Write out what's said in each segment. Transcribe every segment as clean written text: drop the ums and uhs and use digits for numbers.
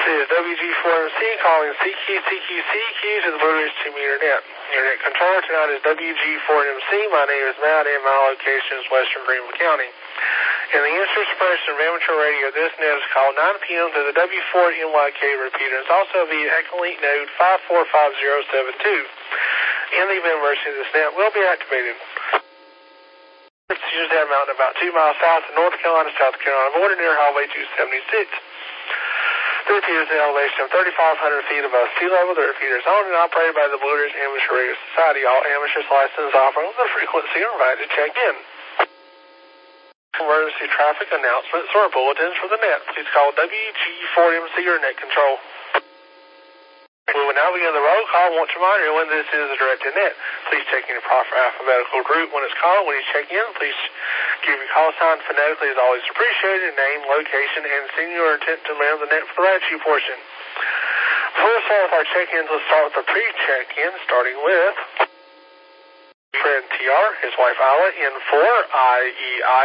This is WG4MC calling CQ to the Blue Ridge 2-meter net. Your net controller tonight is WG4MC. My name is Matt and my location is Western Greenville County. And the answer suppression of amateur radio, this net is called 9 p.m. to the W4NYK repeater. It's also via Echolink node 545072. In the event of emergency, this net will be activated. It's Suzanne Mountain about 2 miles south of North Carolina, South Carolina border near Highway 276. The repeater is at an elevation of 3,500 feet above sea level. The repeater is owned and operated by the Blue Ridge Amateur Radio Society. All amateurs licensed offering the frequency are invited to check in. Emergency traffic announcements or bulletins for the net. Please call WG4MC or net control. We will now begin the roll call. I want to remind you when this is a directed net. Please check in your proper alphabetical group when it's called. When you check in, please give your call sign phonetically is always appreciated. Name, location, and send your intent to land the net for the latitude portion. Before we start with our check-ins, let's start with the pre-check-in, starting with friend TR, his wife Isla, N4, IEI,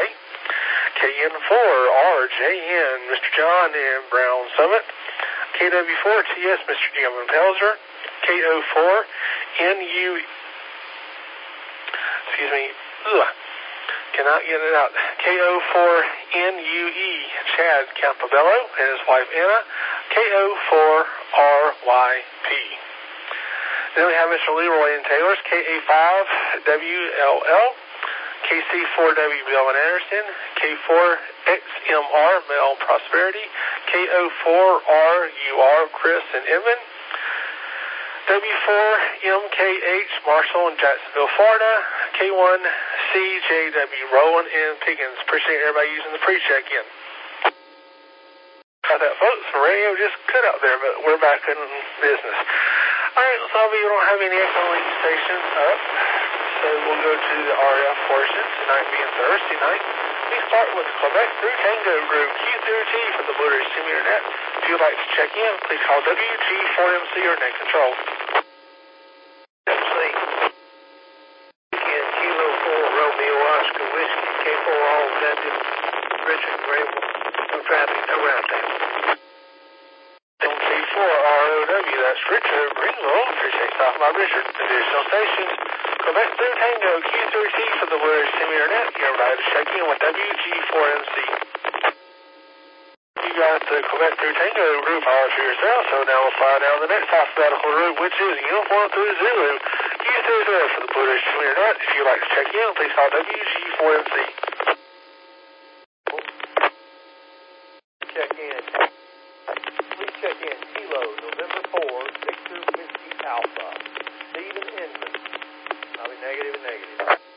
KN4, RJN, Mr. John in Brown Summit, KW4TS, Mr. Jim in Pelzer, KO4, cannot get it out, KO4NUE, Chad Campobello, and his wife Anna, KO4RYP. Then we have Mr. Leroy in Taylor's, KA5WLL, KC4W Bill and Anderson, K4XMR Mel Prosperity, KO4RUR Chris and Inman, W4MKH Marshall in Jacksonville, Florida, K1CJW Rowan in Pickens. Appreciate everybody using the pre-check-in. Got that, folks. The radio just cut out there, but we're back in business. Alright, so we don't have any Echolink stations up, so we'll go to the RF portion, tonight being Thursday night. We start with Quebec through Tango Group, Q through T for the Blue Ridge 2-meter net. If you'd like to check in, please call WG4MC or net control. MC. Kilo 4 Romeo Oscar Whiskey, K4 all vetted, Richard Grable, no traffic, no round table. K4ROW, that's Richard Greenville. Appreciate stopping by, Richard. Additional stations, Quebec through Tango, Q through T for the Blue Ridge 2-meter net. You're invited to check in with WG4MC. You got the Quebec through Tango group all for yourself, so now we'll fly down the next alphabetical route, which is Uniform through Zulu, Q through Z for the Blue Ridge 2-meter net. If you'd like to check in, please call WG4MC. Check in. Please check in. Kilo, November 4, Victor Whiskey Alpha. Stephen Inman. I'll be negative and negative.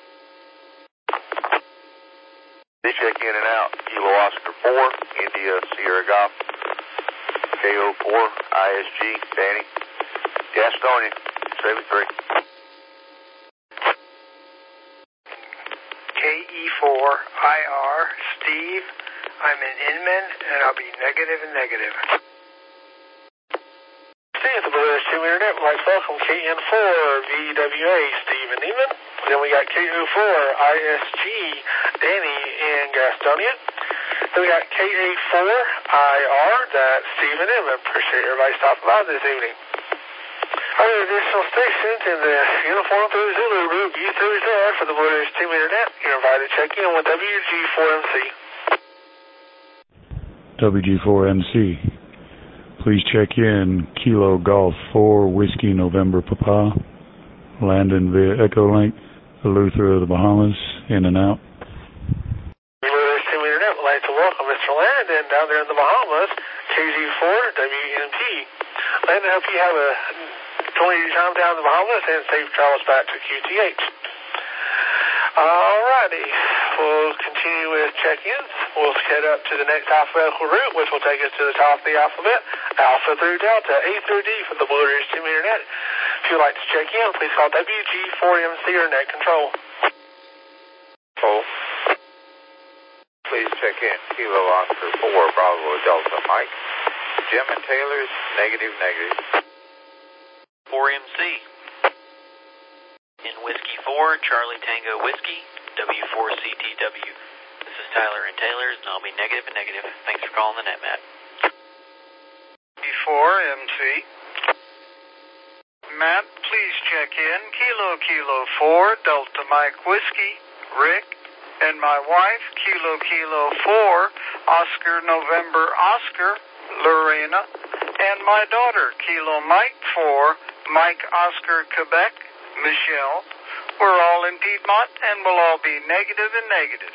Please check in and out. Kilo Oscar 4, India Sierra Golf. KO4, ISG, Danny. Gastonia, 73. KE4IR, Steve. I'm in Inman, and I'll be negative and negative. Steve, the Blue Ridge 2-meter net, would like to welcome KN4VWA, Steve and Neiman. Then we got KO4ISG, Danny in Gastonia. Then we got KA4IR, that's Steve and Neiman. Appreciate everybody stopping by this evening. Other additional stations in the Uniform through Zulu group, U through Z for the Blue Ridge 2-meter net. You're invited to check in with WG4MC. WG4MC. Please check in Kilo Golf 4 Whiskey November Papa. Landing via Echolink, Eleuthera of the Bahamas, in and out. Blue Ridge 2-meter net would like to welcome Mr. Landon down there in the Bahamas, KG4WNP. Landon, hope you have a 20 time down in the Bahamas and safe travels back to QTH. Alrighty, we'll continue with check-ins. We'll head up to the next alphabetical route, which will take us to the top of the alphabet, Alpha through Delta, A through D for the Blue Ridge 2-meter net. If you'd like to check in, please call WG4MC or net control. Oh. Please check in Kilo Oscar 4 Bravo Delta Mike. Jim and Taylor's negative. 4MC. In Whiskey 4, Charlie Tango Whiskey, W4CTW. This is Tyler and Taylor's, and I'll be negative and negative. Thanks for calling the net, Matt. KA4MC. Matt, please check in. Kilo 4, Delta Mike Whiskey, Rick, and my wife, Kilo 4, Oscar November Oscar, Lorena, and my daughter, Kilo Mike 4, Mike Oscar Quebec, Michelle. We're all in Piedmont, and we'll all be negative and negative.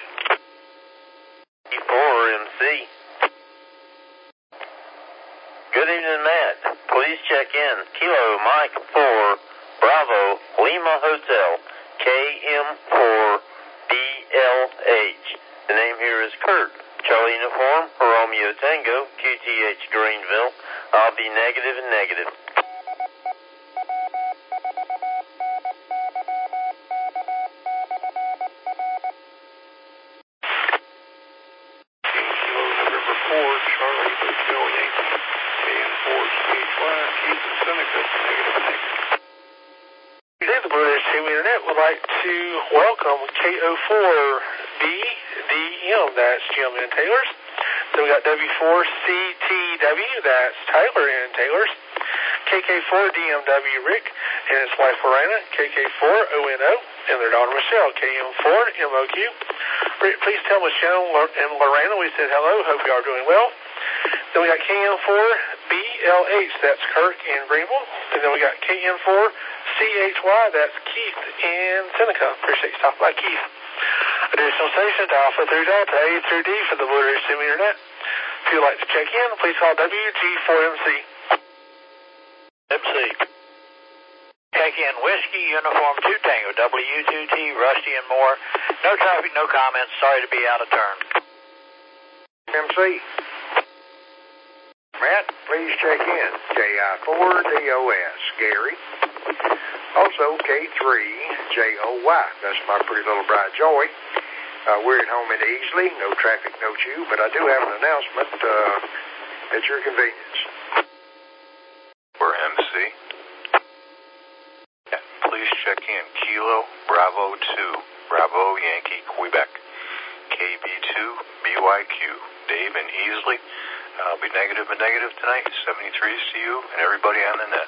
E4MC. Good evening, Matt. Please check in. Kilo Mike 4, Bravo, Lima Hotel, KM4DLH. The name here is Kurt. Charlie Uniform, Romeo Tango, QTH Greenville. I'll be negative and negative. To welcome KO4BDM, that's Jim and Taylor's. Then we got W4CTW, that's Tyler and Taylor's. KK4DMW, Rick and his wife Lorena. KK4ONO and their daughter Michelle. KM4MOQ. Rick, please tell Michelle and Lorena we said hello. Hope you are doing well. Then we got KM4BLH, that's Kirk in Greenville. And then we got KM4CHY, that's Keith in Seneca. Appreciate you stopping by, Keith. Additional stations, Alpha through Delta, A through D for the Blue Ridge Sim Internet. If you'd like to check in, please call WG4MC. MC. Check in Whiskey, Uniform 2 Tango, W2T, Rusty and more. No traffic, no comments. Sorry to be out of turn. MC. Matt, please check in. KI4DOS, Gary. Also, K3JOY. That's my pretty little bride, Joy. We're at home in Easley. No traffic, no chew, but I do have an announcement at your convenience. We're MC. Please check in. Kilo Bravo 2, Bravo Yankee, Quebec. KB2, BYQ, Dave in Easley. I'll be negative and negative tonight. 73s to you and everybody on the net.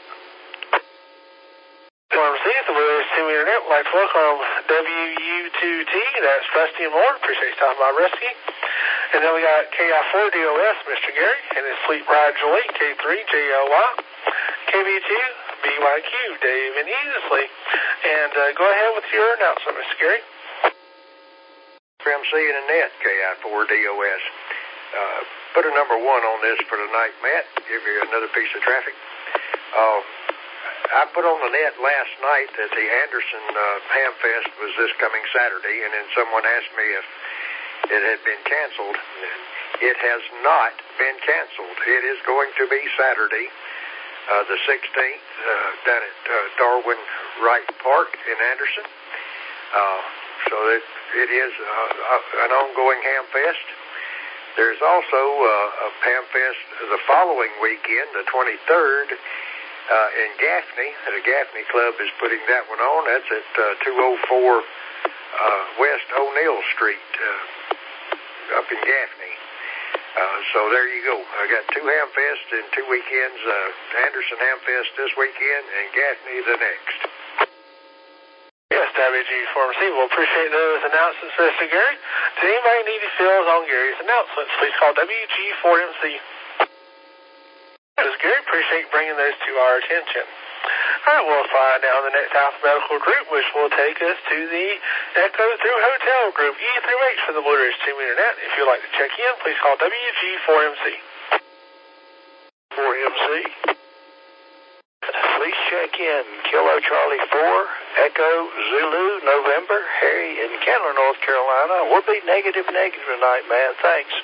RMC at the Blue Ridge Sim Internet. We'd like to welcome WU2T, that's Rusty and more. Appreciate you stopping by, Rusty. And then we got KI4DOS, Mr. Gary, and his sweet bride, Joy, K3JLY. KB2, BYQ, Dave and Easley. And go ahead with your announcement, Mr. Gary. MC and Annette, KI4DOS. Put a number 1 on this for tonight, Matt. Give you another piece of traffic. I put on the net last night that the Anderson Hamfest was this coming Saturday, and then someone asked me if it had been canceled. It has not been canceled. It is going to be Saturday, the 16th, down at Darwin Wright Park in Anderson. So it is an ongoing Hamfest. There's also a Hamfest the following weekend, the 23rd, in Gaffney. The Gaffney Club is putting that one on. That's at 204 West O'Neill Street up in Gaffney. So there you go. I got 2 Hamfests in 2 weekends. Anderson Hamfest this weekend and Gaffney the next. Yes, WG4MC. We'll appreciate those announcements, Mr. Gary. Does anybody need details on Gary's announcements? Please call WG4MC. Yes, Gary, appreciate bringing those to our attention. All right, we'll fly down the next alphabetical group, which will take us to the Echo through Hotel group, E through H for the Blue Ridge Sim Internet. If you'd like to check in, please call WG4MC. 4MC. Please check in. Kilo Charlie 4, Echo Zulu, November, Harry in Candler, North Carolina. We'll be negative tonight, man. Thanks.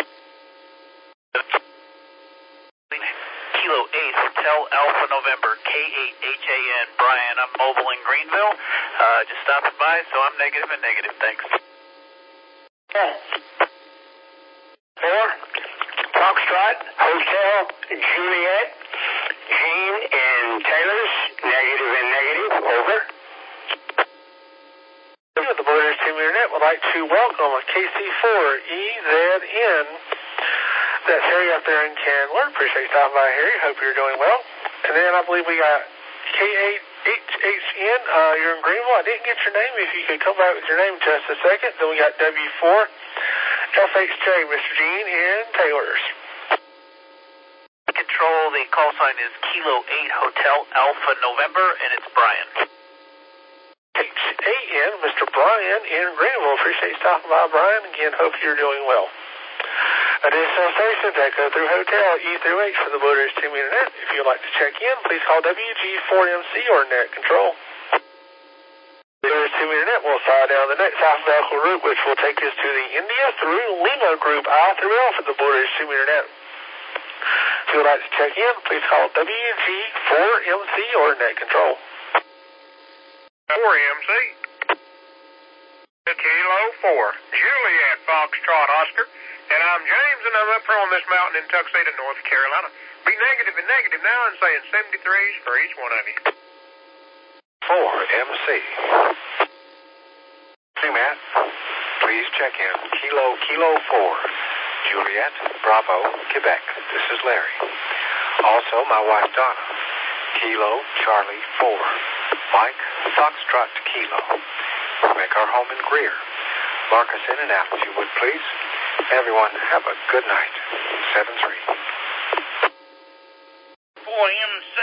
Kilo 8, Hotel Alpha November, K8HAN, Brian. I'm mobile in Greenville. Just stopping by, so I'm negative and negative. Thanks. 4, Foxtrot, Hotel Juliet, Gene in Taylor's, negative and negative. Over. The Blue Ridge Sim Internet would like to welcome KC4EZN, That's Harry up there in Candler. Appreciate you stopping by, Harry. Hope you're doing well. And then I believe we got K8HHN. You're in Greenville. I didn't get your name. If you could come back with your name just a second. Then we got W4 FHJ, Mr. Gene in Taylor's. Control, the call sign is Kilo 8 Hotel Alpha November, and it's Brian. HAN, Mr. Brian in Greenville. Appreciate you stopping by, Brian. Again, hope you're doing well. Additional stations that go through Hotel E through H for the Blue Ridge Team Internet. If you'd like to check in, please call WG4MC or Net Control. Blue Ridge Team Internet will fly down the next alphabetical route, which will take us to the India through Lima Group I through L for the Blue Ridge Team Internet. If you'd like to check in, please call WG4MC or Net Control. 4MC. Kilo 4. Juliet Foxtrot Oscar. And I'm James, and I'm up here on this mountain in Tuxedo, North Carolina. Be negative and negative now and saying 73s for each one of you. 4MC. Hey, Matt. Please check in. Kilo 4. Juliet, Bravo, Quebec. This is Larry. Also, my wife, Donna. Kilo, Charlie, 4. Mike, Foxtrot, Kilo. We make our home in Greer. Mark us in and out if you would, please. Everyone, have a good night. 7-3. 4MC.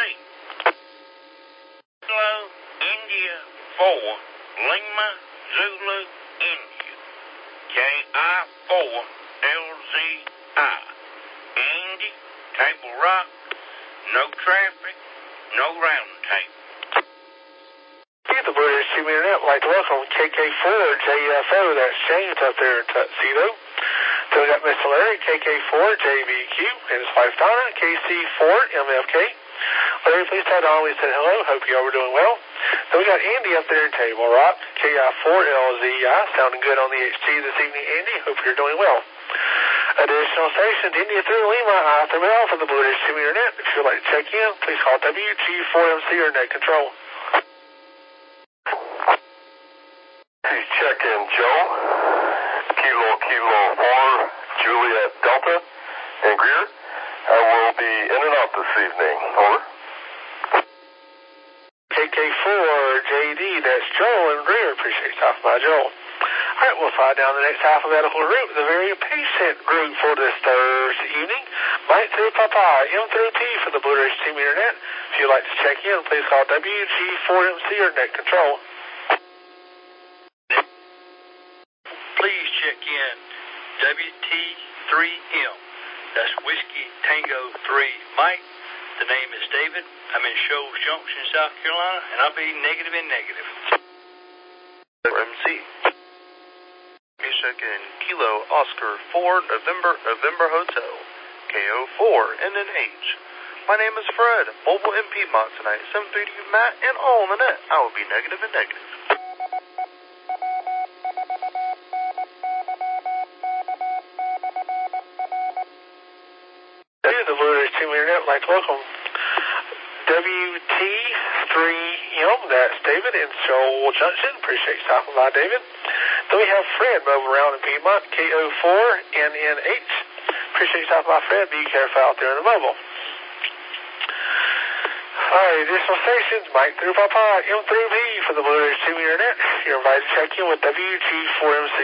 Kilo, India, 4. Lima, Zulu, India. KI4, LZI. Andy, Table Rock. No traffic, no round table. The Blue Ridge Team Internet would like to welcome KK4JFO. That's James up there in Tuxedo. So we got Mr. Larry, KK4JBQ, and his wife Donna, KC4MFK. Larry, please tell Donna we said hello. Hope you all were doing well. Then we got Andy up there in Table Rock, KI4LZI. Sounding good on the HG this evening, Andy. Hope you're doing well. Additional stations, India through Lima, I through L for the Blue Ridge Team Internet. If you'd like to check in, please call WG4MC or Net Control. Please check in, Joe. Kilo 4, Juliet Delta, in Greer. I will be in and out this evening. Over. KK4JD, that's Joel in Greer. Appreciate you stopping by, Joel. All right, we'll fly down the next alphabetical route. The very patient group for this Thursday evening. Mike through Papa, M through P for the Blue Ridge Team Internet. If you'd like to check in, please call WG4MC or Net Control. Please check in WT3M. That's Whiskey Tango 3 Mike. The name is David. I'm in Shoals Junction, South Carolina, and I'll be negative and negative. MC. Please check in Kilo Oscar 4 November Hotel. KO4 and then H. My name is Fred. Mobile in Piedmont tonight. 7-3 to you, Matt, and all on the net. I will be negative and negative. The Blue Ridge Team Internet would like to welcome WT3M, that's David in Shoal Junction. Appreciate you stopping by, David. Then we have Fred moving around in Piedmont, KO4NNH. Appreciate you stopping by, Fred. Be careful out there in the mobile. All right, additional stations, Mike through Papa, M through P for the Blue Ridge Team Internet. You're invited to check in with WG4MC.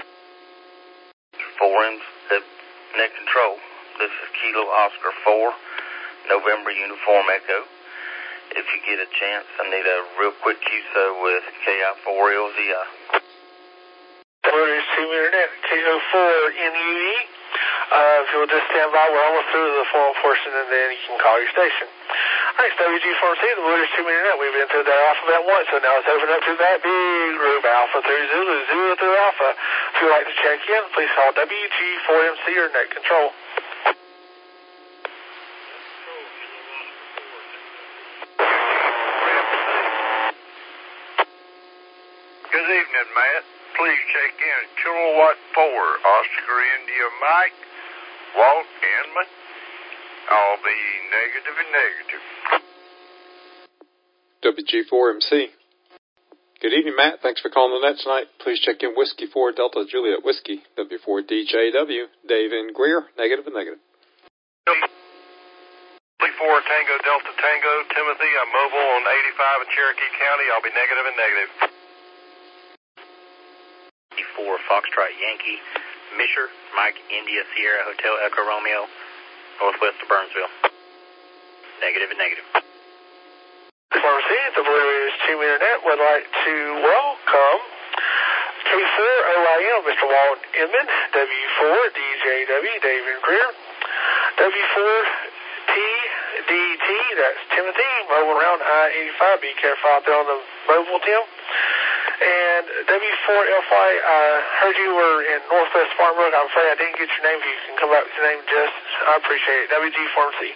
4M, Net Control. This is Kilo Oscar 4, November Uniform Echo. If you get a chance, I need a real quick QSO with KI4LZI. Blue Ridge Team Internet, KO4NUE. If you'll just stand by, we're almost through the formal portion, and then you can call your station. All right, it's WG4MC, the Blue Ridge Team Internet. We've been through that alphabet once, so now let's open up to that big group, Alpha through Zulu, Zulu through Alpha. If you'd like to check in, please call WG4MC or Net Control. Good evening, Matt. Please check in Kilowatt 4, Oscar India Mike, Walt Inman. I'll be negative and negative. WG4MC. Good evening, Matt. Thanks for calling the net tonight. Please check in Whiskey 4 Delta Juliet Whiskey, W4DJW, Dave in Greer, negative and negative. 4 Tango Delta Tango, Timothy, I'm mobile on 85 in Cherokee County. I'll be negative and negative. 4 Foxtrot Yankee, Misher, Mike, India, Sierra, Hotel Echo Romeo, northwest of Burnsville. Negative and negative. Pharmacy, the Blue Ridge Team Internet would like to welcome K4 OIM, Mr. Walton Inman, W4 DJW, David Greer, W4 TDT, that's Timothy, mobile around I-85, be careful out there on the mobile, Tim. And W4FY, I heard you were in Northwest Spartanburg. I'm afraid I didn't get your name. If you can come back with your name, just, I appreciate it. WG Pharmacy.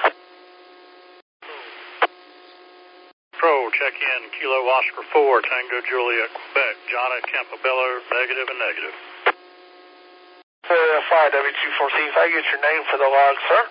Control, check in, Kilo Oscar 4, Tango Juliet, Quebec, John at Campobello, negative and negative. 4FY, WG Pharmacy, if I get your name for the log, sir.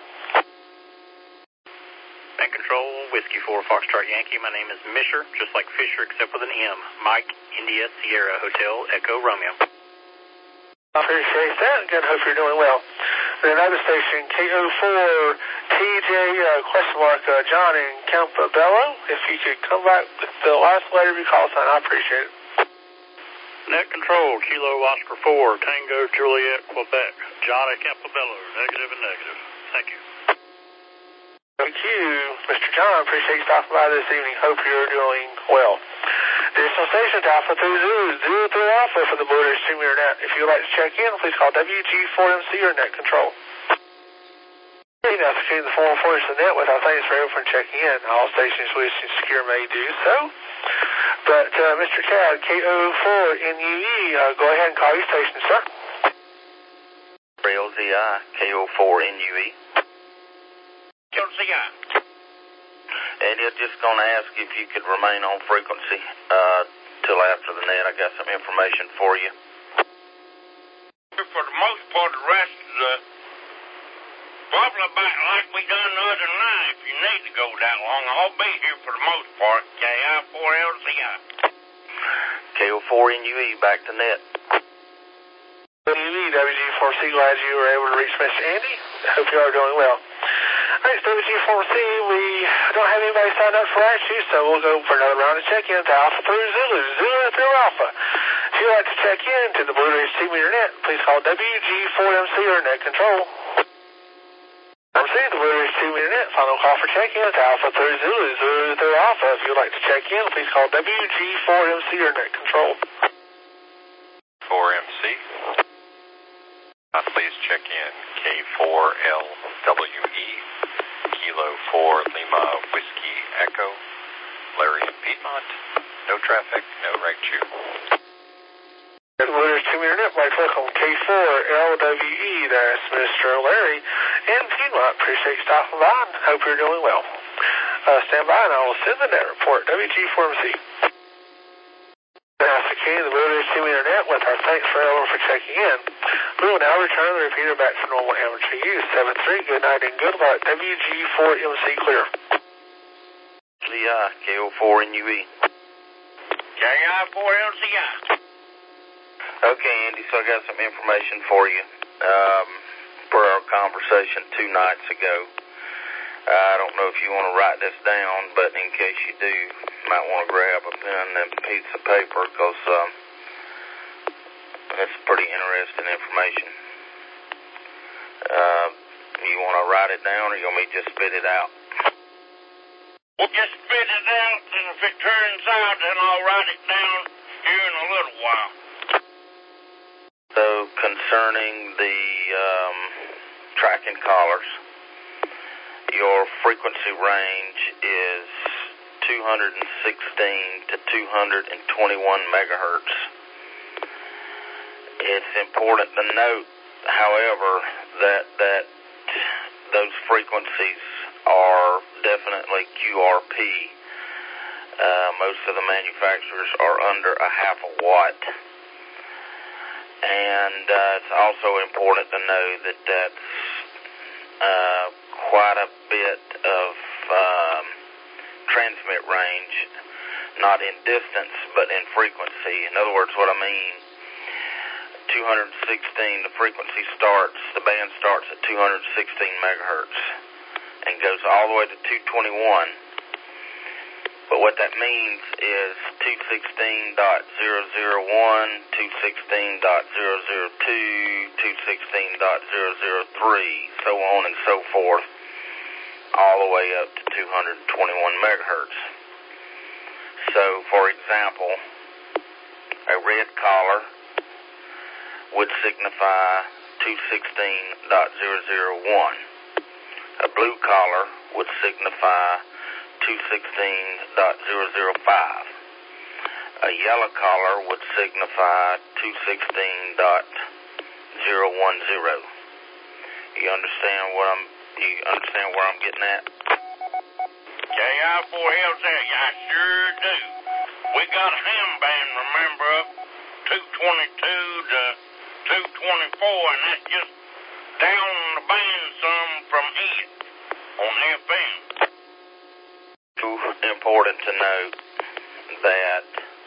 Bank Control, Whiskey 4 Foxtrot Yankee, my name is Misher, just like Fisher except with an M. Mike, India, Sierra, Hotel, Echo, Romeo. I appreciate that. Good, hope you're doing well. Then another station, KO4 TJ, John in Campobello. If you could come back with the last letter of your call sign, I appreciate it. Net Control, Kilo Oscar 4, Tango Juliet, Quebec, John at Campobello, negative and negative. Thank you. Thank you, Mr. John. I appreciate you stopping by this evening. Hope you're doing well. Additional stations, Alpha 30 through Alpha for the Blue Ridge Team Internet. If you'd like to check in, please call WG4MC or Net Control. Now, securing the 414 is the net with our thanks for everyone checking in. All stations wishing to secure may do so. But, Mr. Chad, KO4NUE, go ahead and call your station, sir. LZI, KO4NUE. LZI. And I'm just going to ask if you could remain on frequency till after the net. I got some information for you. For the most part, the rest of the probably about like we done the other night. If you need to go that long, I'll be here for the most part. KI4LZI. KO4NUE, back to net. NUE, WG4C, glad you were able to reach Mr. Andy. Hope you are doing well. Thanks, WG4C. We don't have anybody signed up for RSU, so we'll go for another round of check-in to Alpha through Zulu, Zulu through Alpha. If you'd like to check in to the Blue Ridge Team Internet, please call WG4MC or Net Control. The Blue Ridge Team Internet, final call for check-in to Alpha through Zulu, Zulu through Alpha. If you'd like to check in, please call WG4MC or Net Control. 4MC. Please check in K4LWE, Kilo 4 Lima Whiskey Echo, Larry in Piedmont. No traffic, no right chew. The Blue Ridge Team Internet, right welcome K4LWE, that's Mr. Larry in Piedmont. Appreciate you stopping by and hope you're doing well. Stand by and I will send the net report, WG4MC. Now, securing the Blue Ridge Team Internet with our thanks for everyone for checking in. We will now return the repeater back to normal amateur use. 7-3, good night and good luck. WG4MC clear. LZI, KO4NUE. KI4LZI. Okay, Andy, so I got some information for you. Per our conversation 2 nights ago. I don't know if you want to write this down, but in case you do, you might want to grab a pen and a piece of paper because it's pretty interesting information. You want to write it down or you want me to just spit it out? Well, just spit it out, and if it turns out, then I'll write it down here in a little while. So, concerning the tracking collars, your frequency range is 216 to 221 megahertz. It's important to note, however, that those frequencies are definitely QRP. Most of the manufacturers are under a half a watt. And it's also important to know that that's quite a bit of transmit range, not in distance, but in frequency. In other words, what I mean, 216, the frequency starts, the band starts at 216 megahertz and goes all the way to 221. But what that means is 216.001, 216.002, 216.003, so on and so forth, all the way up to 221 megahertz. So, for example, a red collar would signify 216.001. A blue collar would signify 216.005. A yellow collar would signify 216.010. You understand where I'm getting at? KI4 Hell's there. I sure do. We got a ham band, remember, up 222 to 224, and that's just down the band some from it on FM. Important to note that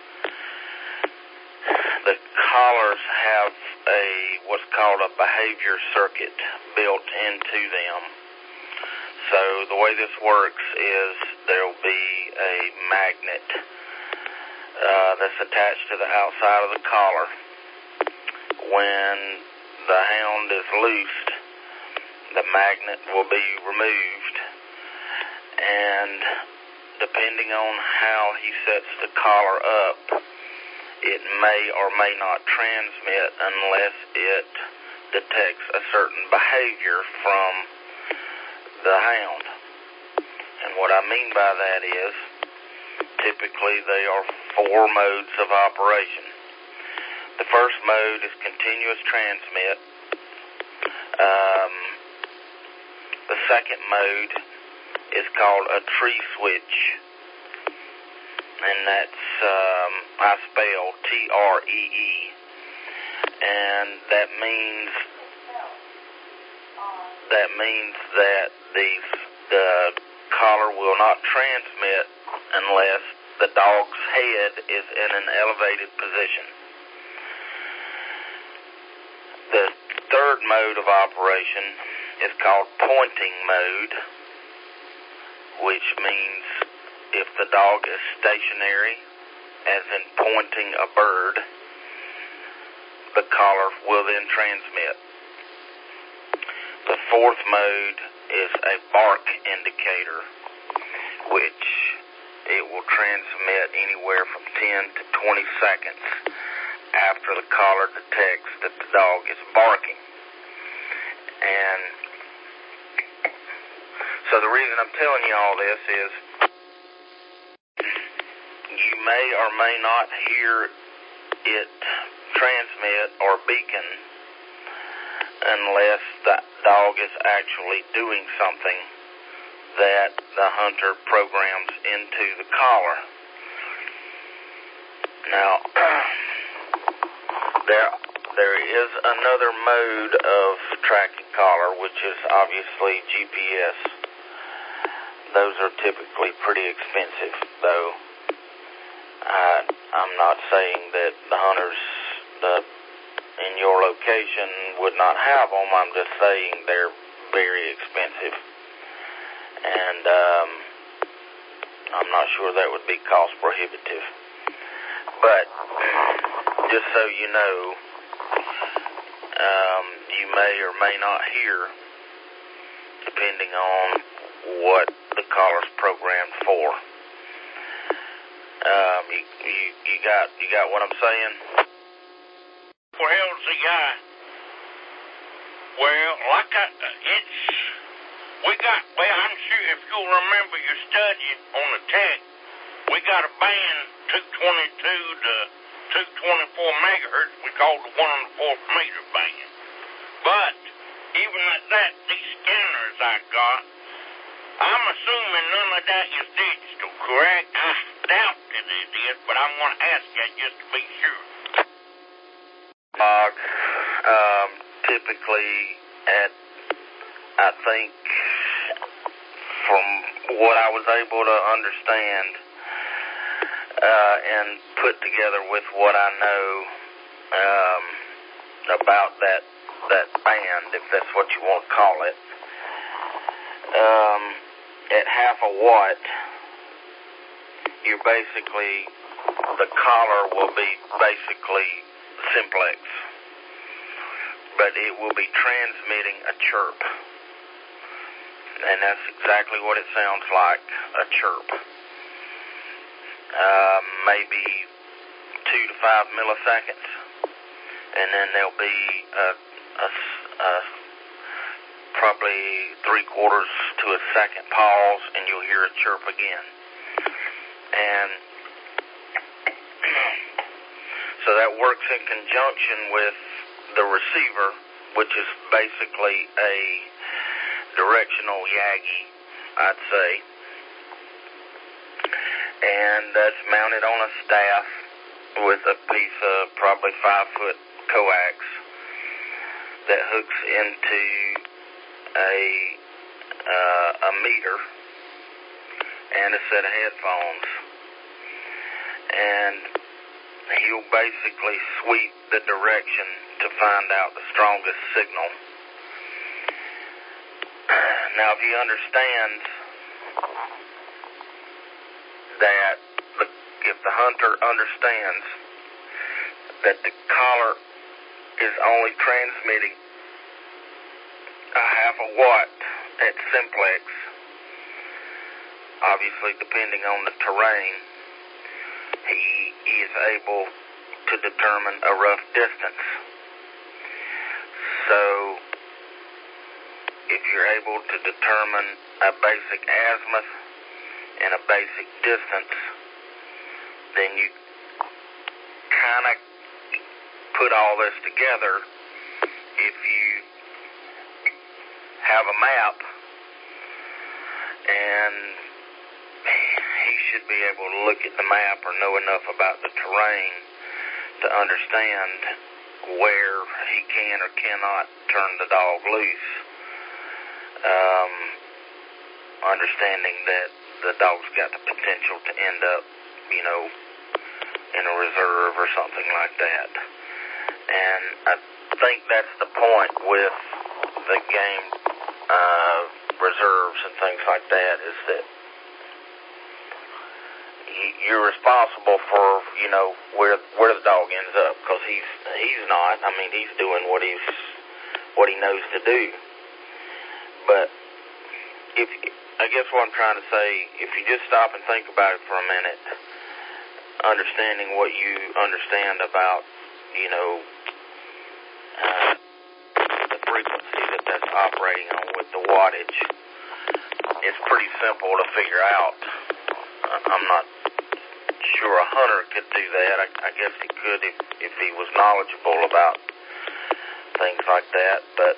the collars have what's called a behavior circuit built into them. So the way this works is there'll be a magnet that's attached to the outside of the collar. When the hound is loosed, the magnet will be removed, and depending on how he sets the collar up, it may or may not transmit unless it detects a certain behavior from the hound. And what I mean by that is, typically they are 4 modes of operation. The first mode is continuous transmit. The second mode is called a tree switch, and that's I spell TREE, and that means that the collar will not transmit unless the dog's head is in an elevated position. The third mode of operation is called pointing mode, which means if the dog is stationary, as in pointing a bird, the collar will then transmit. The fourth mode is a bark indicator, which it will transmit anywhere from 10 to 20 seconds after the collar detects that the dog is barking. And so the reason I'm telling you all this is you may or may not hear it transmit or beacon unless the dog is actually doing something that the hunter programs into the collar. Now, there is another mode of tracking collar, which is obviously GPS. Those are typically pretty expensive, though I'm not saying that the hunters in your location would not have them. I'm just saying they're very expensive. And I'm not sure that would be cost prohibitive. But just so you know, you may or may not hear, depending on what the collar's programmed for. You got what I'm saying? For hell's the guy. Well, I'm sure if you'll remember your study on the tech, we got a band 222 to 224 megahertz we call the 1/4 meter band. But even at that, these scanners I got, I'm assuming none of that is digital, correct? I doubt that it is, but I'm going to ask you just to be sure. Typically I think from what I was able to understand, and put together with what I know about that band, if that's what you want to call it. At half a watt, you're basically, the collar will be basically simplex, but it will be transmitting a chirp. And that's exactly what it sounds like, a chirp. Maybe 2 to 5 milliseconds. And then there'll be probably 3/4 to a second pause, and you'll hear a chirp again. And so that works in conjunction with the receiver, which is basically a directional Yagi, I'd say. And that's mounted on a staff with a piece of probably 5-foot coax that hooks into a meter and a set of headphones. And he'll basically sweep the direction to find out the strongest signal. Now, if he understands that, if the hunter understands that the collar is only transmitting a half a watt at simplex, obviously depending on the terrain, he is able to determine a rough distance. So, if you're able to determine a basic azimuth and a basic distance, then you kind of put all this together. If you have a map, and he should be able to look at the map or know enough about the terrain to understand where he can or cannot turn the dog loose. Understanding that the dog's got the potential to end up, in a reserve or something like that. And I think that's the point with the game reserves and things like that, is that you're responsible for, where the dog ends up, because he's not. I mean, he's doing what he knows to do. But I guess what I'm trying to say, if you just stop and think about it for a minute, understanding what you understand about, the frequency that's operating on with the wattage, it's pretty simple to figure out. I'm not sure a hunter could do that. I guess he could if he was knowledgeable about things like that, but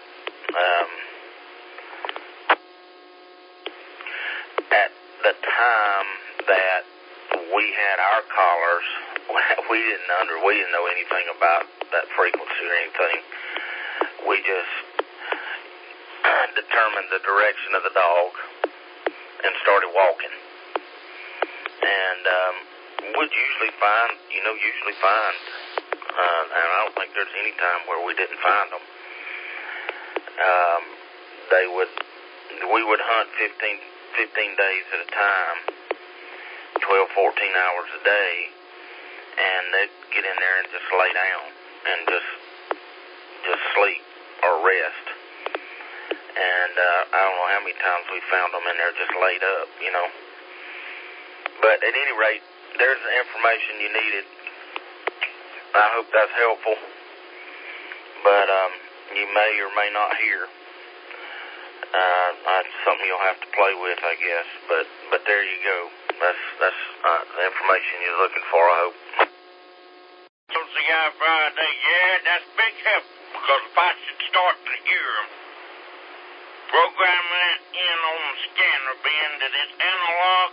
at the time that we had our collars, we didn't know anything about that frequency or anything. We just determined the direction of the dog and started walking. And would usually find, and I don't think there's any time where we didn't find them. We would hunt 15 days at a time, 12, 14 hours a day, and they'd get in there and just lay down and just sleep or rest. And I don't know how many times we found them in there just laid up, But at any rate, there's the information you needed. I hope that's helpful. But you may or may not hear. That's something you'll have to play with, I guess. But there you go. That's the information you're looking for, I hope. So CI Friday, yeah, that's big help, because if I should start to hear them, program that in on the scanner being that it's analog,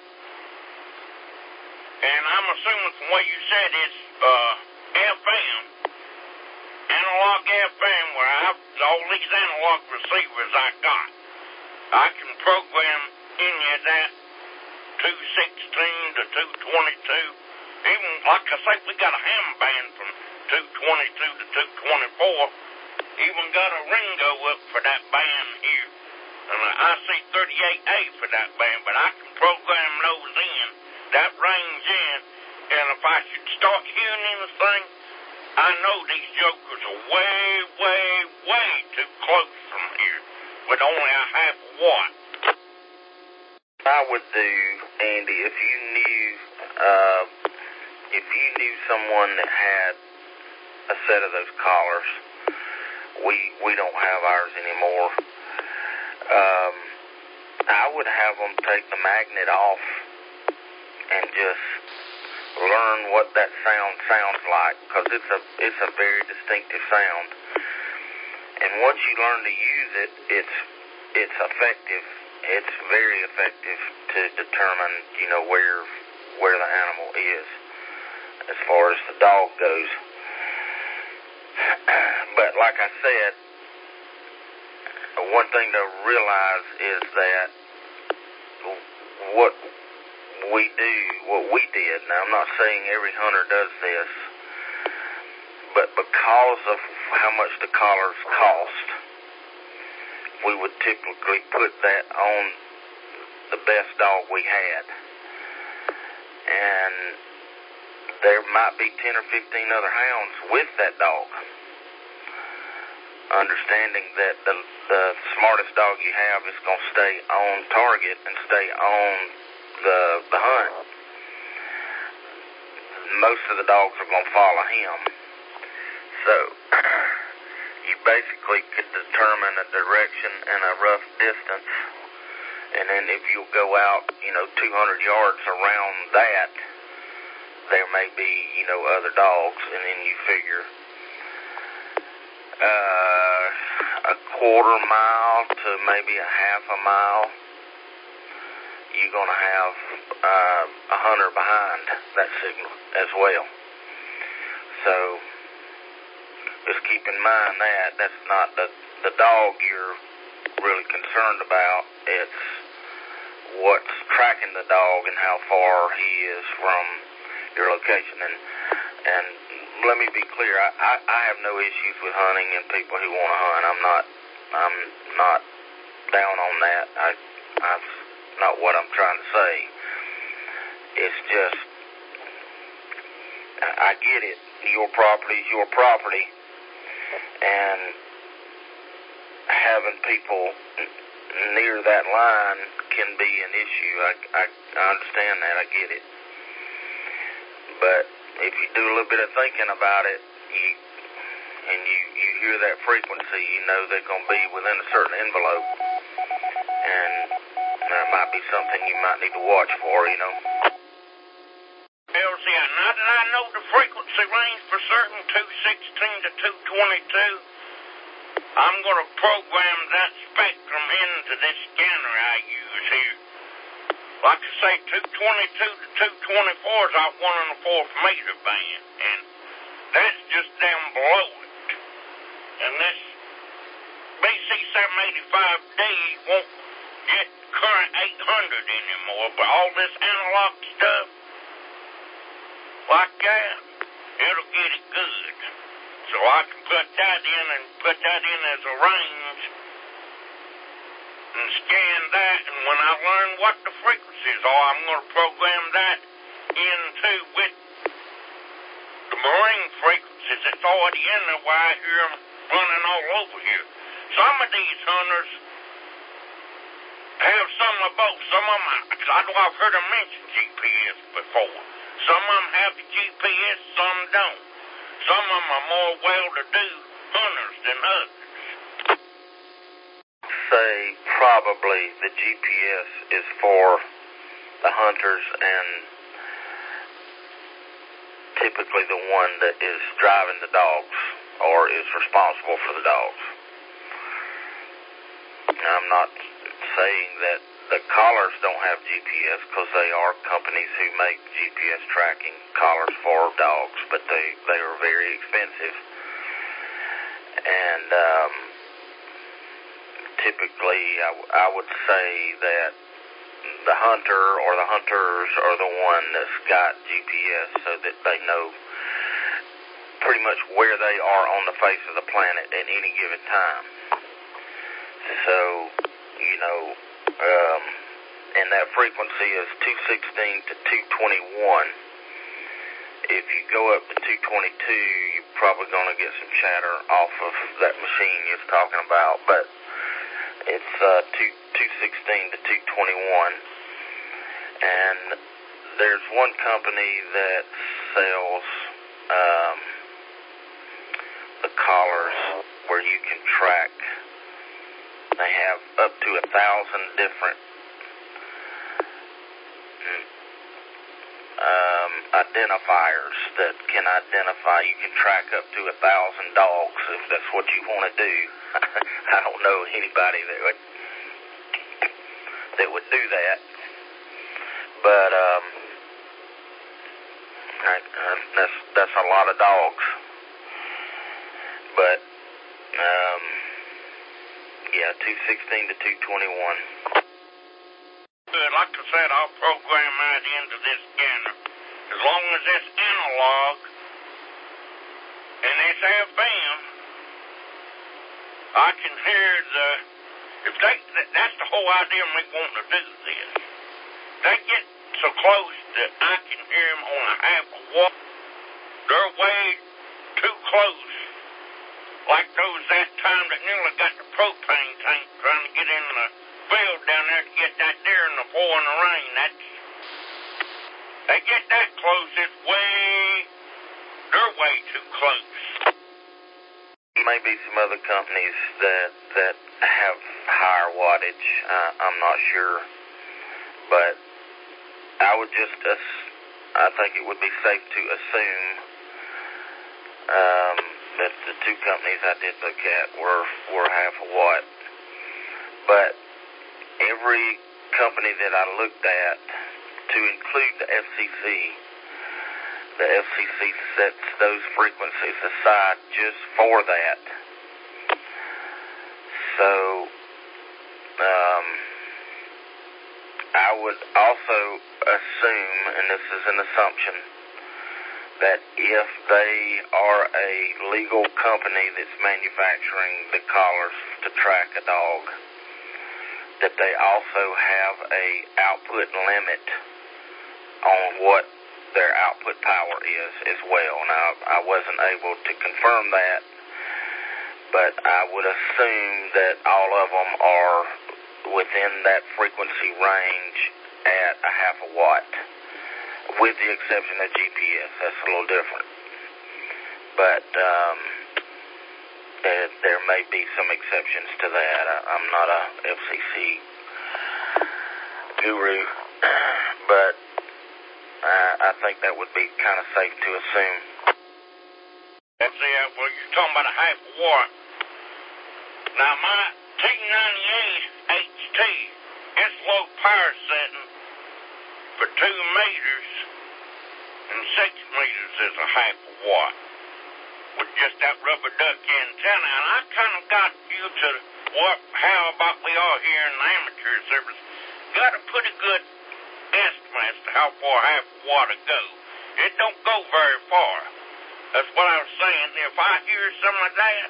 and I'm assuming from what you said it's FM, analog FM, where all these analog receivers I got, I can program any of that 216 to 222 Even, like I say, we got a ham band from 222 to 224. Even got a Ringo up for that band here. And an IC38A for that band, but I can program those in, that range in, and if I should start hearing anything, I know these jokers are way, way, way too close from here with only a half a watt. I would do, Andy, if you knew someone that had a set of those collars, we don't have ours anymore. I would have them take the magnet off and just learn what that sounds like, because it's a very distinctive sound. And once you learn to use it, it's effective. It's very effective to determine, where the animal is as far as the dog goes. But like I said, one thing to realize is that what we did, now I'm not saying every hunter does this, but because of how much the collars cost, we would typically put that on the best dog we had. And there might be 10 or 15 other hounds with that dog, understanding that the smartest dog you have is going to stay on target and stay on the hunt. Most of the dogs are going to follow him. So you basically could determine a direction and a rough distance, and then if you go out 200 yards around that, there may be other dogs, and then you figure a quarter mile to maybe a half a mile, you're going to have a hunter behind that signal as well. So just keep in mind that's not the dog you're really concerned about. It's what's tracking the dog and how far he is from your location. And let me be clear, I have no issues with hunting and people who want to hunt. I'm not down on that. That's not what I'm trying to say. It's just, I get it. Your property is your property, and having people near that line can be an issue. I understand that. I get it. But if you do a little bit of thinking about it, you hear that frequency, you know they're going to be within a certain envelope, and that might be something you might need to watch for, Well, see, now that I know the frequency range for certain 216 to 222, I'm going to program that spectrum into this scanner I use here. Like I say, 222 to 224 is out 1 1/4 meter band, and that's just down below it. And this BC 785D won't get current 800 anymore, but all this analog stuff, like that, it'll get it good. So I can put that in as a range and scan that, and when I learn what the frequencies are, I'm going to program that into with the marine frequencies that's already in there where I hear them running all over here. Some of these hunters have some of both. Some of them, I know I've heard them mention GPS before. Some of them have the GPS, some don't. Some of them are more well-to-do hunters than others. Say probably the GPS is for the hunters and typically the one that is driving the dogs or is responsible for the dogs. I'm not saying that the collars don't have GPS, because they are companies who make GPS tracking collars for dogs, but they are very expensive. And typically I would say that the hunter or the hunters are the one that's got GPS so that they know pretty much where they are on the face of the planet at any given time. So, you know, and that frequency is 216 to 221. If you go up to 222, you're probably going to get some chatter off of that machine you're talking about, but it's 216 to 221. And there's one company that sells the collars where you can track. They have up to 1,000 different identifiers that can identify. You can track up to 1,000 dogs if that's what you want to do. I don't know anybody that would do that, but that's a lot of dogs. But yeah, 216 to 221. Good. Like I said, I'll program that into this scanner. As long as it's analog and it's FM, I can hear that's the whole idea of me wanting to do this. They get so close that I can hear them on a half a watt. They're way too close. Like that time that nearly got the propane tank trying to get in the field down there to get that deer in the pouring the rain. They get that close, they're way too close. There may be some other companies that have higher wattage. I'm not sure, but I think it would be safe to assume that the two companies I did look at were half a watt. But every company that I looked at, to include the FCC sets those frequencies aside just for that. So, I would also assume, and this is an assumption, that if they are a legal company that's manufacturing the collars to track a dog, that they also have a output limit on what their output power is as well. Now, I wasn't able to confirm that, but I would assume that all of them are within that frequency range at a half a watt, with the exception of GPS. That's a little different. But there may be some exceptions to that. I'm not a FCC guru, but I think that would be kind of safe to assume. That's it. Well, you're talking about a half watt. Now, my T98 HT, its low power setting for 2 meters and 6 meters is a half watt with just that rubber duck antenna. And I kind of got you to how about we are here in the amateur service. Got a pretty good estimate as to how far half a watt to go. It don't go very far. That's what I was saying. If I hear some of that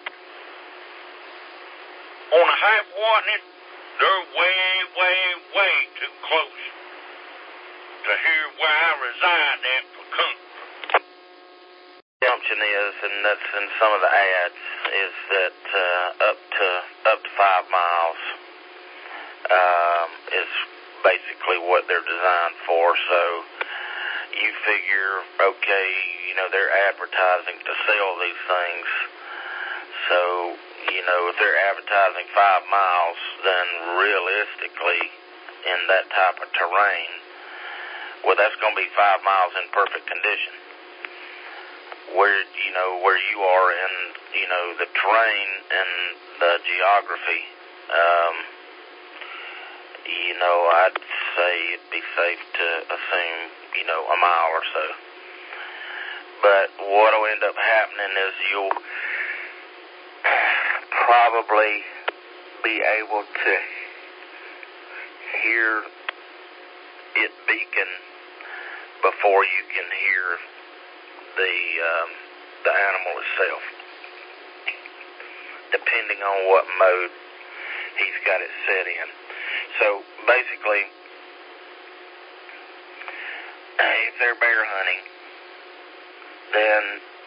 on a half watt, they're way too close to hear where I reside at for comfort. The assumption is, and that's in some of the ads, is that up to 5 miles is basically what they're designed for. So you figure, okay, they're advertising to sell these things. So, if they're advertising 5 miles, then realistically, in that type of terrain, well, that's going to be 5 miles in perfect condition. Where you are in, the terrain and the geography, I'd say it'd be safe to assume, a mile or so. But what'll end up happening is you'll probably be able to hear it beacon before you can hear the animal itself, depending on what mode he's got it set in. So basically, if they're bear hunting, then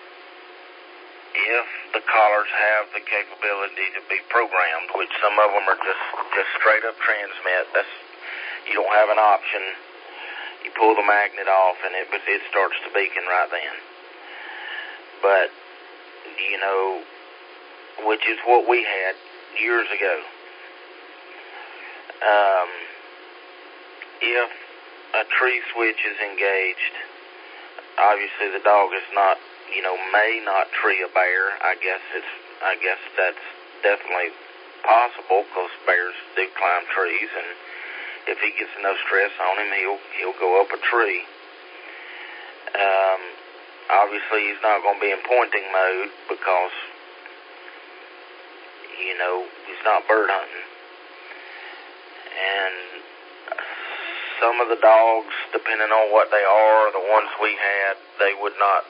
if the collars have the capability to be programmed, which some of them are just straight up transmit, you don't have an option. You pull the magnet off and it starts to beacon right then. But, you know, which is what we had years ago. If a tree switch is engaged, obviously the dog is not, you know, may not tree a bear. I guess that's definitely possible because bears do climb trees, and if he gets enough stress on him, he'll go up a tree. Obviously, he's not going to be in pointing mode because, you know, he's not bird hunting. And some of the dogs, depending on what they are, the ones we had, they would not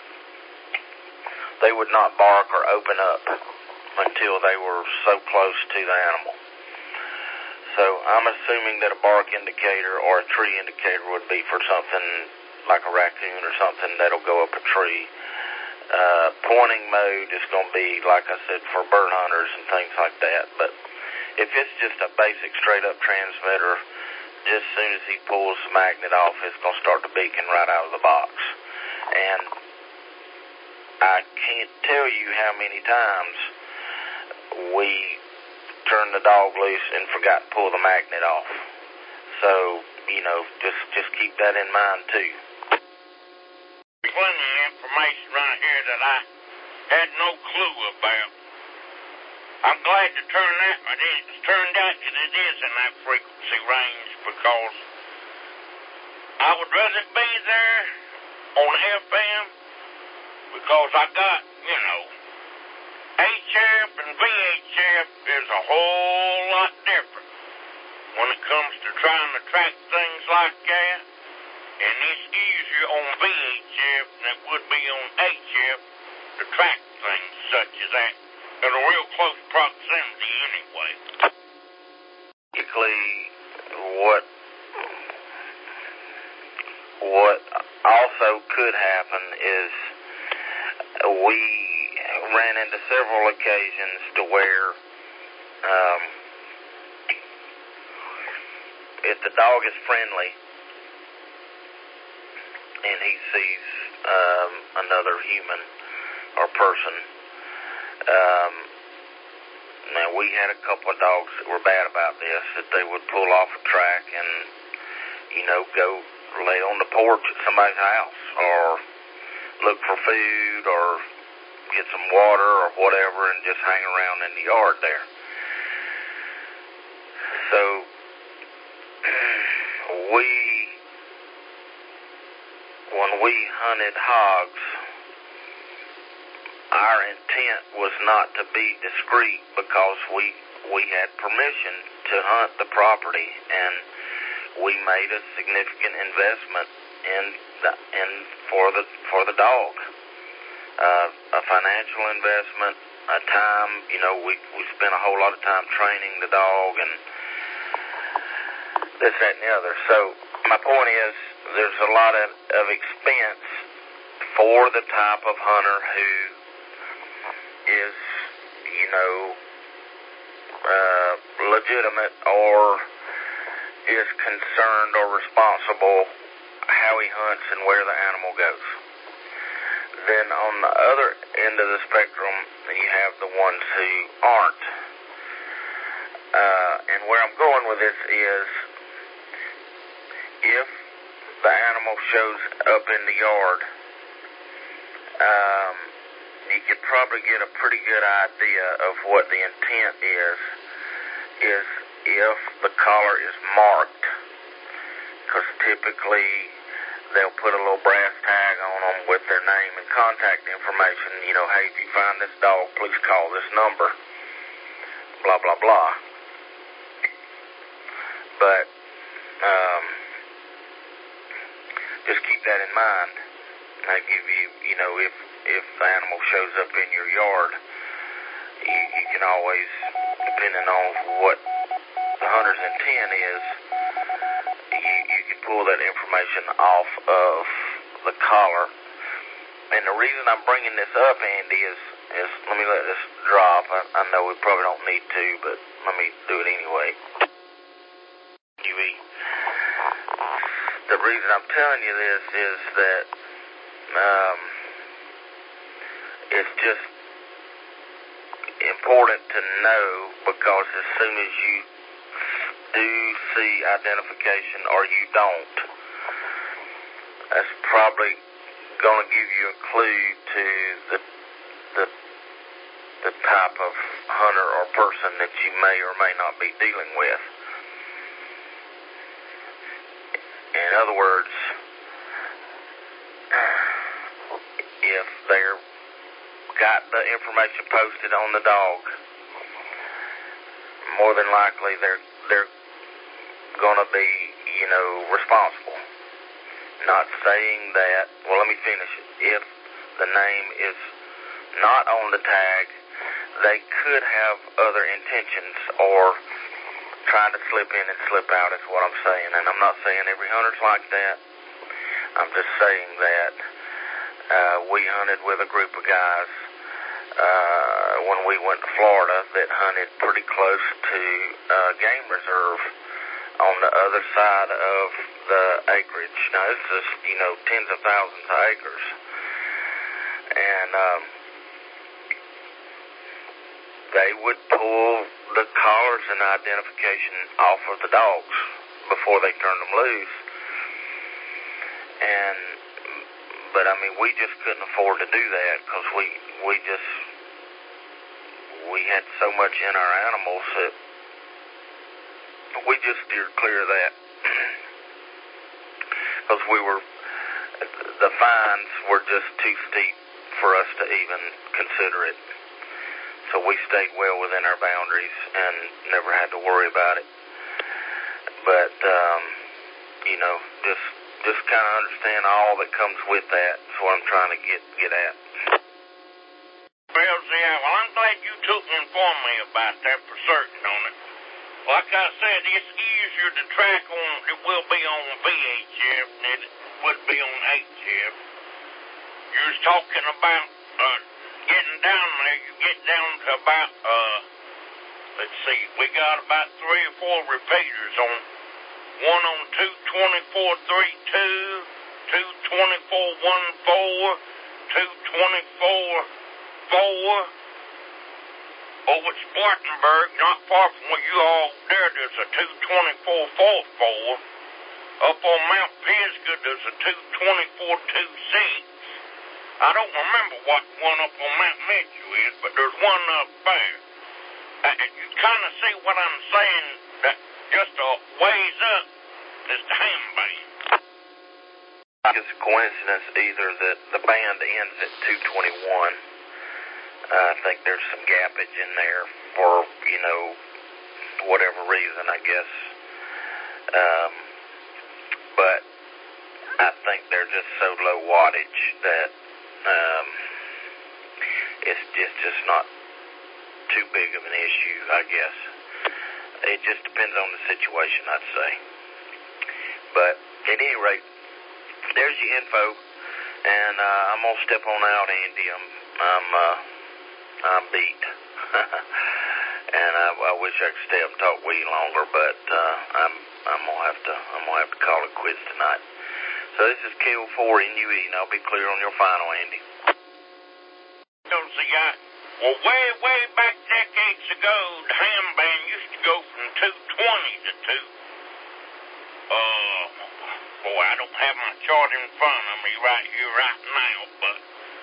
bark or open up until they were so close to the animal. So I'm assuming that a bark indicator or a tree indicator would be for something like a raccoon or something that'll go up a tree. Pointing mode is going to be, like I said, for bird hunters and things like that. But if it's just a basic straight-up transmitter, just as soon as he pulls the magnet off, it's going to start to beacon right out of the box. And I can't tell you how many times we turned the dog loose and forgot to pull the magnet off. So, you know, just keep that in mind, too. Plenty of information right here that I had no clue about. I'm glad to turn that, but it's turned out that it is in that frequency range because I would rather be there on FM because I got, you know, HF and VHF is a whole lot different when it comes to trying to track things like that. And it's easier on VHF than it would be on HF to track things such as that in a real close proximity anyway. Basically, what also could happen is we ran into several occasions to where if the dog is friendly and he sees another human or person, now we had a couple of dogs that were bad about this, that they would pull off a track and, you know, go lay on the porch at somebody's house or look for food or get some water or whatever and just hang around in the yard there. So when we hunted hogs, our intent was not to be discreet because we had permission to hunt the property, and we made a significant investment for the dog, a financial investment, a time. You know, we spent a whole lot of time training the dog and this, that, and the other. So my point is, there's a lot of expense for the type of hunter who is, you know, legitimate or is concerned or responsible how he hunts and where the animal goes. Then on the other end of the spectrum, you have the ones who aren't. And where I'm going with this is, if the animal shows up in the yard, you could probably get a pretty good idea of what the intent is if the collar is marked, because typically they'll put a little brass tag on them with their name and contact information. You know, hey, if you find this dog, please call this number, blah, blah, blah. But that in mind. I give you, if the animal shows up in your yard, you can always, depending on what the hunter's intent is, you can pull that information off of the collar. And the reason I'm bringing this up, Andy, is let me let this drop. I know we probably don't need to, but let me do it anyway. The reason I'm telling you this is that it's just important to know, because as soon as you do see identification or you don't, that's probably going to give you a clue to the type of hunter or person that you may or may not be dealing with. In other words, if they're got the information posted on the dog, more than likely they're going to be, responsible. Not saying that, well, let me finish it. If the name is not on the tag, they could have other intentions or trying to slip in and slip out is what I'm saying. And I'm not saying every hunter's like that. I'm just saying that we hunted with a group of guys when we went to Florida that hunted pretty close to game reserve on the other side of the acreage. Now, this is, tens of thousands of acres. And they would pull the collars and identification off of the dogs before they turned them loose. But we just couldn't afford to do that, because we had so much in our animals that we just steered clear of that. Because the fines were just too steep for us to even consider it. So we stayed well within our boundaries and never had to worry about it. But, just kind of understand all that comes with that. That's what I'm trying to get at. Well, I'm glad you took and informed me about that for certain on it. Like I said, it's easier to track on, it will be on VHF than it would be on HF. You was talking about getting down there, you get down to about, let's see, we got about 3 or 4 repeaters on, one on 224.32, 224.14, 224.4. Over at Spartanburg, not far from where you all there, there's a 224.44. Up on Mount Pisgah, there's a 224.26. I don't remember what one up on Mount Mitchell is, but there's one up there. You kind of see what I'm saying, that just a ways up is the ham band. It's a coincidence either that the band ends at 221. I think there's some gappage in there for, whatever reason, I guess. But I think they're just so low wattage that it's just not too big of an issue, I guess. It just depends on the situation, I'd say. But at any rate, there's your info, and I'm gonna step on out, Andy. I'm beat, and I wish I could stay up and talk with you longer, but I'm gonna have to call it quits tonight. So this is KO4 NUE, and I'll be clear on your final, Andy. Don't see, well, way back decades ago, the ham band used to go from 220 to 2. Boy, I don't have my chart in front of me right here right now, but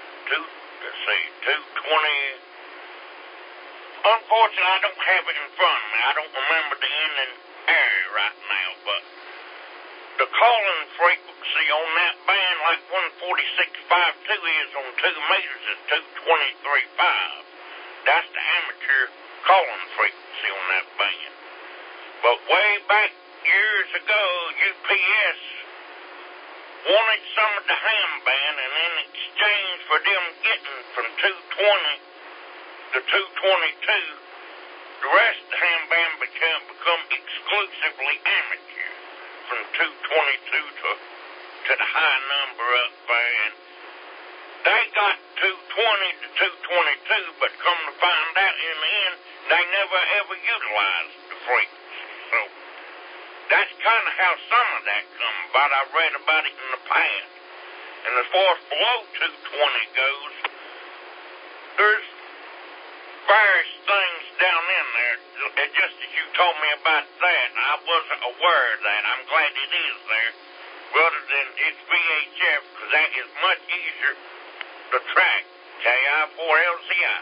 220. Unfortunately, I don't have it in front of me. I don't remember the ending area right now, but the calling frequency on that band, like 146.52 is on 2 meters, is 223.5. That's the amateur calling frequency on that band. But way back years ago, UPS wanted some of the ham band, and in exchange for them getting from 220 to 222, the rest of the ham band become exclusively amateur from 222 to the high number up there. And they got 220 to 222, but come to find out in the end, they never ever utilized the frequency. So that's kind of how some of that come about. I read about it in the past. And as far as below 220 goes, there's various things down in there. Just as you told me about that, I wasn't aware of that. I'm glad it is there, rather than it's VHF, because that is much easier to track. KI4LCI.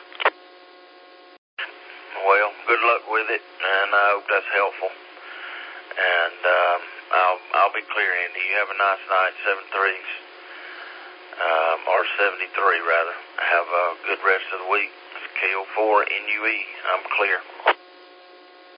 Well, good luck with it, and I hope that's helpful. And I'll be clear, Andy. You have a nice night, 7-3s, or 73 rather. Have a good rest of the week. KO4 NUE. I'm clear.